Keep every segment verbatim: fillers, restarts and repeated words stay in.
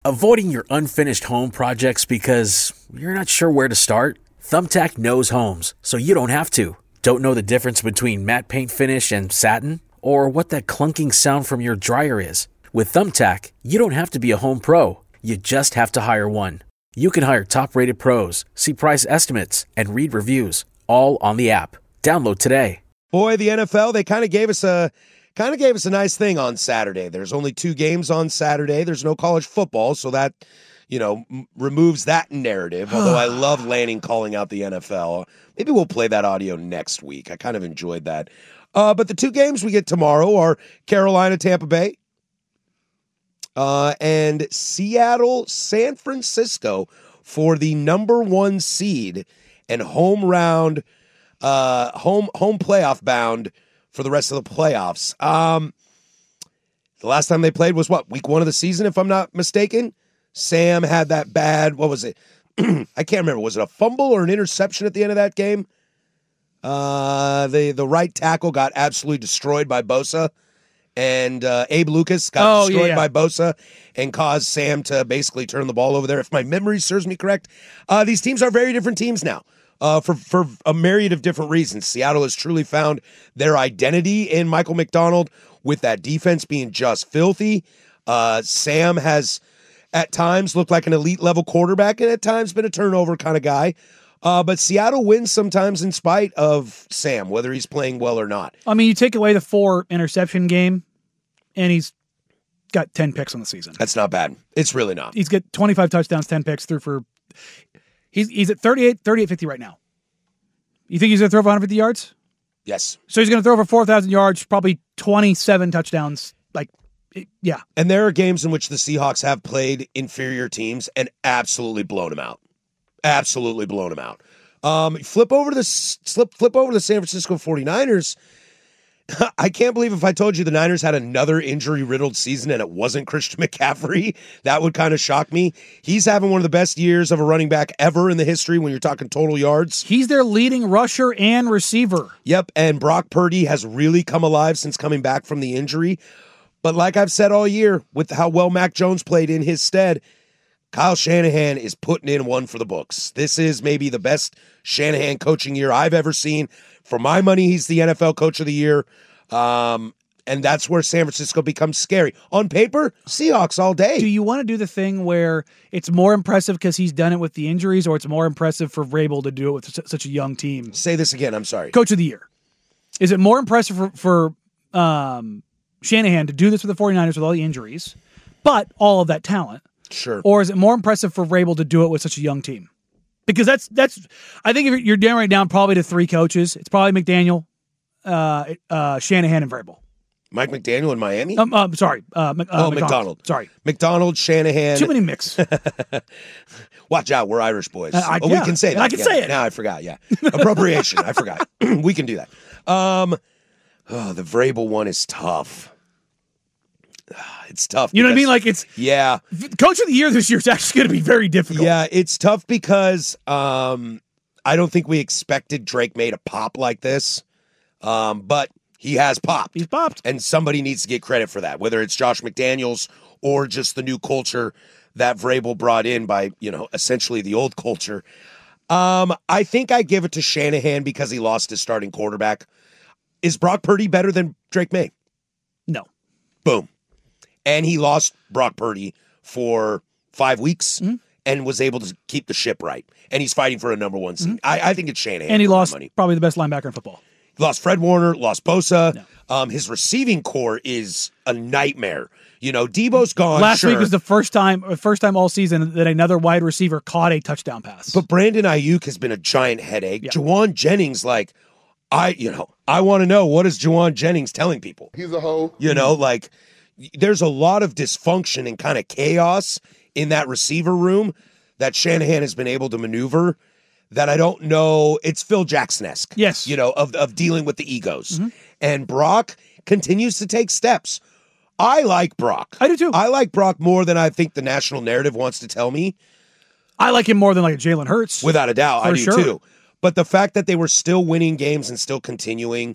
Avoiding your unfinished home projects because you're not sure where to start? Thumbtack knows homes, so you don't have to. Don't know the difference between matte paint finish and satin? Or what that clunking sound from your dryer is? With Thumbtack, you don't have to be a home pro. You just have to hire one. You can hire top-rated pros, see price estimates, and read reviews, all on the app. Download today. Boy, the N F L, they kind of gave us a kind of gave us a nice thing on Saturday. There's only two games on Saturday. There's no college football, so that, you know, m- removes that narrative. Although I love Lanning calling out the N F L. Maybe we'll play that audio next week. I kind of enjoyed that. Uh, but the two games we get tomorrow are Carolina, Tampa Bay, uh, and Seattle, San Francisco for the number one seed and home round, uh, home home playoff bound for the rest of the playoffs. Um, the last time they played was what, week one of the season, if I'm not mistaken. Sam had that bad, what was it? I can't remember. Was it a fumble or an interception at the end of that game? Uh, the, the right tackle got absolutely destroyed by Bosa, and uh, Abe Lucas got oh, destroyed yeah, yeah. by Bosa and caused Sam to basically turn the ball over there. If my memory serves me correct, uh, these teams are very different teams now. Uh, for, for a myriad of different reasons. Seattle has truly found their identity in Michael McDonald with that defense being just filthy. Uh, Sam has at times looked like an elite level quarterback and at times been a turnover kind of guy. Uh, but Seattle wins sometimes in spite of Sam, whether he's playing well or not. I mean, you take away the four interception game, and he's got ten picks on the season. That's not bad. It's really not. He's got twenty-five touchdowns, ten picks through for... He's he's at thirty-eight, thirty-eight fifty right now. You think he's going to throw for one hundred fifty yards? Yes. So he's going to throw for four thousand yards, probably twenty-seven touchdowns. Like, it, yeah. And there are games in which the Seahawks have played inferior teams and absolutely blown them out. Absolutely blown them out. Um, flip over to the slip, flip over to the San Francisco forty-niners. I can't believe if I told you the Niners had another injury-riddled season and it wasn't Christian McCaffrey. That would kind of shock me. He's having one of the best years of a running back ever in the history when you're talking total yards. He's their leading rusher and receiver. Yep, and Brock Purdy has really come alive since coming back from the injury. But like I've said all year, with how well Mac Jones played in his stead, Kyle Shanahan is putting in one for the books. This is maybe the best Shanahan coaching year I've ever seen. For my money, he's the N F L Coach of the Year. Um, and that's where San Francisco becomes scary. On paper, Seahawks all day. Do you want to do the thing where it's more impressive because he's done it with the injuries, or it's more impressive for Vrabel to do it with su- such a young team? Say this again. I'm sorry. Coach of the Year. Is it more impressive for, for um, Shanahan to do this with the forty-niners with all the injuries, but all of that talent? Sure. Or is it more impressive for Vrabel to do it with such a young team? Because that's, that's I think if you're narrowing it down probably to three coaches, it's probably McDaniel, uh, uh, Shanahan, and Vrabel. Mike McDaniel in Miami? Um, um, sorry. Uh, uh, oh, McDonald. McDonald. Sorry. McDonald, Shanahan. Too many mix. Watch out. We're Irish boys. Uh, I, oh, yeah. we can say that. I can yeah. say it. Now I forgot. Yeah. Appropriation. I forgot. We can do that. Um, oh, the Vrabel one is tough. It's tough. You know what I because- mean? Like it's Yeah. Coach of the Year this year is actually going to be very difficult. Yeah, it's tough because um, I don't think we expected Drake May to pop like this. Um, but he has popped. He's popped. And somebody needs to get credit for that, whether it's Josh McDaniels or just the new culture that Vrabel brought in by, you know, essentially the old culture. Um, I think I give it to Shanahan because he lost his starting quarterback. Is Brock Purdy better than Drake May? No. Boom. And he lost Brock Purdy for five weeks mm-hmm. and was able to keep the ship right. And he's fighting for a number one seed. Mm-hmm. I, I think it's Shanahan. And he lost money. probably the best linebacker in football. He lost Fred Warner, lost Bosa. No. Um, his receiving core is a nightmare. You know, Debo's gone. Last sure. week was the first time, first time all season that another wide receiver caught a touchdown pass. But Brandon Ayuk has been a giant headache. Yeah. Juwan Jennings, like, I, you know, I want to know, what is Juwan Jennings telling people? He's a hoe. You know, like, there's a lot of dysfunction and kind of chaos in that receiver room that Shanahan has been able to maneuver that I don't know. It's Phil Jackson-esque. Yes. You know, of, of dealing with the egos. Mm-hmm. And Brock continues to take steps. I like Brock. I do too. I like Brock more than I think the national narrative wants to tell me. I like him more than like a Jalen Hurts. Without a doubt, For I do sure. too. But the fact that they were still winning games and still continuing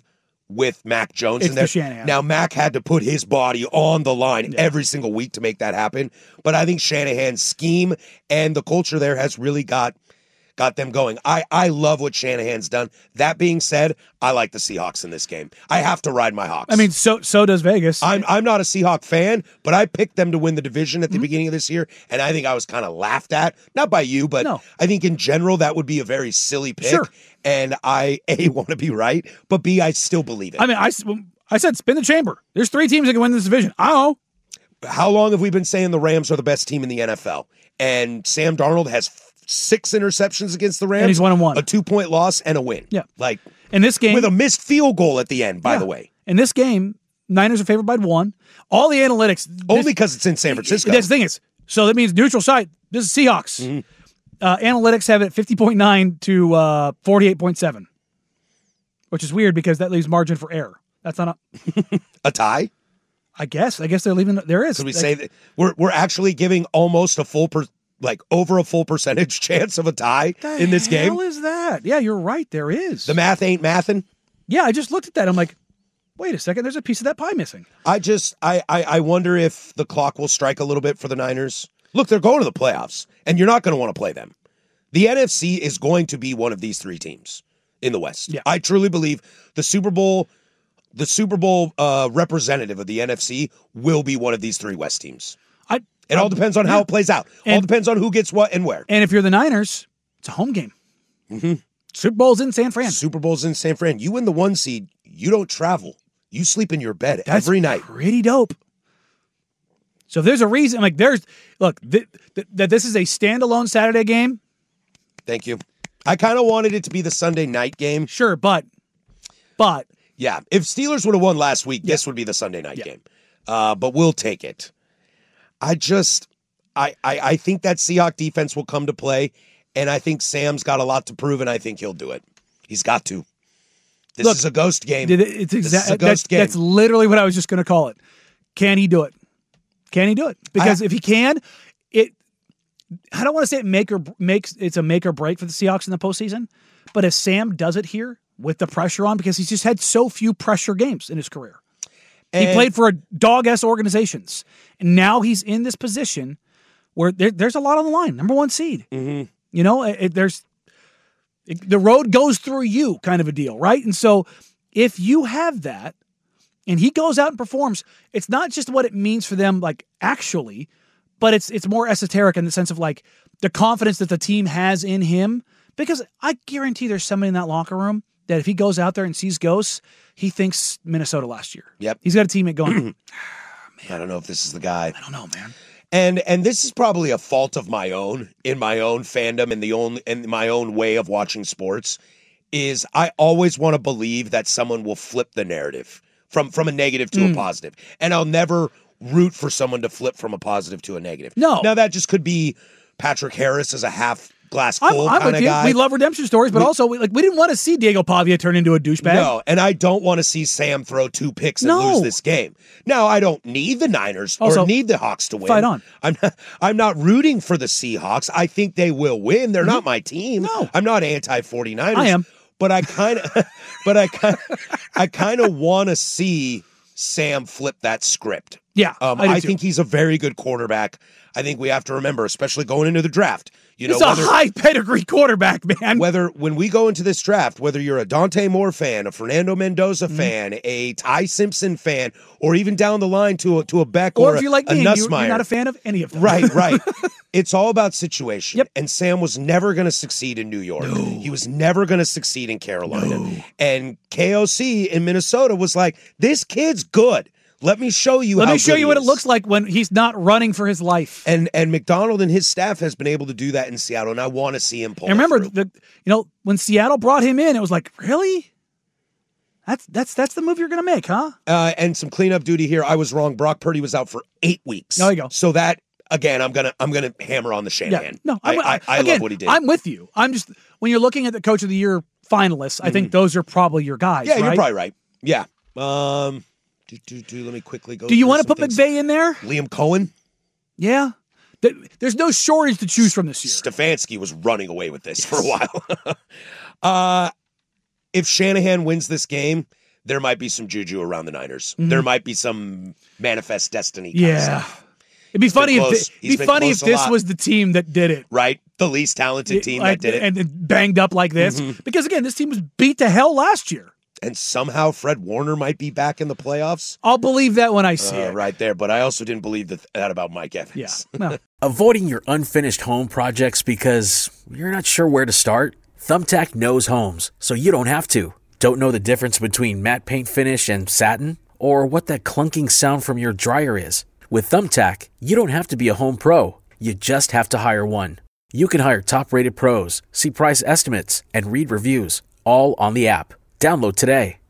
with Mac Jones It's in there. the Shanahan. Now, Mac had to put his body on the line Yeah. every single week to make that happen. But I think Shanahan's scheme and the culture there has really got got them going. I, I love what Shanahan's done. That being said, I like the Seahawks in this game. I have to ride my Hawks. I mean, so so does Vegas. I'm I'm not a Seahawk fan, but I picked them to win the division at the Mm-hmm. beginning of this year, and I think I was kind of laughed at, not by you, but No. I think in general that would be a very silly pick. Sure. And I A want to be right, but B I still believe it. I mean, I, s- I said spin the chamber. There's three teams that can win this division. I don't know. How long have we been saying the Rams are the best team in the N F L? And Sam Darnold has f- six interceptions against the Rams, And he's one and one. a two point loss, and a win. Yeah. like In this game, with a missed field goal at the end. By yeah. the way, in this game, Niners are favored by one. All the analytics. only this- because it's in San Francisco. That's the thing is, so that means neutral site. This is Seahawks. Mm-hmm. Uh, analytics have it fifty point nine to uh, forty-eight point seven, which is weird because that leaves margin for error. That's not a, A tie? I guess. I guess they're leaving. There is. Could we Like, say that we're we're actually giving almost a full per, like over a full percentage chance of a tie the in this hell game? is that? Yeah, you're right. There is. The math ain't mathin'. yeah, I just looked at that. I'm like, wait a second. There's a piece of that pie missing. I just I, I I wonder if the clock will strike a little bit for the Niners. Look, they're going to the playoffs, and you're not going to want to play them. The N F C is going to be one of these three teams in the West. Yeah. I truly believe the Super Bowl, the Super Bowl uh, representative of the N F C will be one of these three West teams. I. It all depends on how it plays out. all And- depends on who gets what and where. And if you're the Niners, it's a home game. Mm-hmm. Super Bowl's in San Fran. Super Bowl's in San Fran. You win the one seed, you don't travel. You sleep in your bed That's every night. Pretty dope. So if there's a reason, like there's, look, th- th- that this is a standalone Saturday game, Thank you. I kind of wanted it to be the Sunday night game. sure, but, but Yeah, if Steelers would have won last week, this would be the Sunday night Yeah. game. Uh, but we'll take it. I just, I, I, I think that Seahawks defense will come to play, and I think Sam's got a lot to prove, and I think he'll do it. He's got to. This Look, is a ghost game. did it- it's This is exactly a ghost that's, game. that's literally what I was just going to call it. Can he do it? Can he do it? Because if he can, it. I don't want to say it make or makes it's a make or break for the Seahawks in the postseason, but if Sam does it here with the pressure on, because he's just had so few pressure games in his career. He And- played for a dog-ass organizations, and now he's in this position where there, there's a lot on the line. Number one seed. Mm-hmm. You know, it, it- there's it, the road goes through you, kind of a deal, right? And so, if you have that, and he goes out and performs, it's not just what it means for them, like actually, but it's it's more esoteric in the sense of like the confidence that the team has in him. Because I guarantee there's somebody in that locker room that if he goes out there and sees ghosts, he thinks Minnesota last year. Yep. He's got a teammate going, I don't know if this is the guy. I don't know, man. And and this is probably a fault of my own in my own fandom and the own in my own way of watching sports is I always want to believe that someone will flip the narrative from from a negative to Mm. a positive. And I'll never root for someone to flip from a positive to a negative. No. Now that just could be Patrick Harris as a half glass I'm, full I'm kind with of you. guy. We love redemption stories, but also we, like we didn't want to see Diego Pavia turn into a douchebag. No, and I don't want to see Sam throw two picks and No. lose this game. Now, I don't need the Niners Also, or need the Hawks to win. fight on. I'm not, I'm not rooting for the Seahawks. I think they will win. They're not my team. No. I'm not anti 49ers. I am. But I kind of but I kind I kind of want to see Sam flip that script. Yeah, Um, I do I, too. think he's a very good quarterback. I think we have to remember, especially going into the draft, you know, He's a whether, high pedigree quarterback, man. whether when we go into this draft, whether you're a Dante Moore fan, a Fernando Mendoza Mm-hmm. fan, a Ty Simpson fan, or even down the line to a to a Beck or or, if you like a, a me, and you, Nussmeier. you're not a fan of any of them. Right, right. It's all about situation. Yep. And Sam was never going to succeed in New York. He was never going to succeed in Carolina. And K O C in Minnesota was like, this kid's good. Let me show you Let how me show good you he what it is." looks like when he's not running for his life. And and McDonald and his staff has been able to do that in Seattle, and I want to see him pull. And it remember, through. the you know when Seattle brought him in, it was like, really? That's that's that's the move you're going to make, huh? Uh, and some cleanup duty here. I was wrong. Brock Purdy was out for eight weeks. There you go. So that again, I'm gonna I'm gonna hammer on the Shanahan. No, I, I'm, I, I again, love what he did. I'm with you. I'm just when you're looking at the Coach of the Year finalists, I think those are probably your guys. Mm-hmm. yeah, right? you're probably right. Yeah. Um. Do, do, do, let me quickly go. Do you want want to put McVay in there? Liam Cohen? Yeah. Th- There's no shortage to choose from this year. Stefanski was running away with this for a while. uh, if Shanahan wins this game, there might be some juju around the Niners. Mhm. There might be some manifest destiny kind of Yeah. stuff. It'd be He's been funny if close. thi- He's it'd be been funny if close a this lot. was the team that did it. Right? The least talented team Like, that did it. And and banged up like this. Mhm. Because again, this team was beat to hell last year. And somehow Fred Warner might be back in the playoffs. I'll believe that when I see Uh, it. right there. But I also didn't believe that, that about Mike Evans. Yeah. Well, Avoiding your unfinished home projects because you're not sure where to start? Thumbtack knows homes, so you don't have to. Don't know the difference between matte paint finish and satin? Or what that clunking sound from your dryer is? With Thumbtack, you don't have to be a home pro. You just have to hire one. You can hire top-rated pros, see price estimates, and read reviews, all on the app. Download today.